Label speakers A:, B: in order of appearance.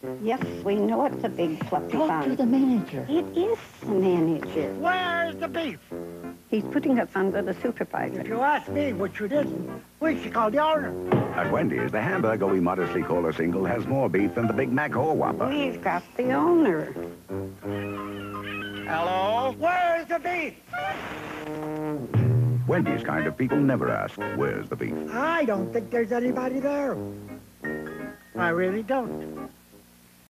A: Yes, we know it's a big fluffy
B: Talk
A: bun.
B: to the manager.
A: It is the manager.
C: Where's the beef?
A: He's putting us under the
C: If
A: supervisor.
C: you ask me, which you didn't, we should call the owner.
D: At Wendy's, the hamburger we modestly call a single has more beef than the Big Mac or Whopper.
A: We've got the owner.
C: Hello? Where's the beef?
D: Wendy's kind of people never ask, where's the beef?
C: I don't think there's anybody there. I really don't.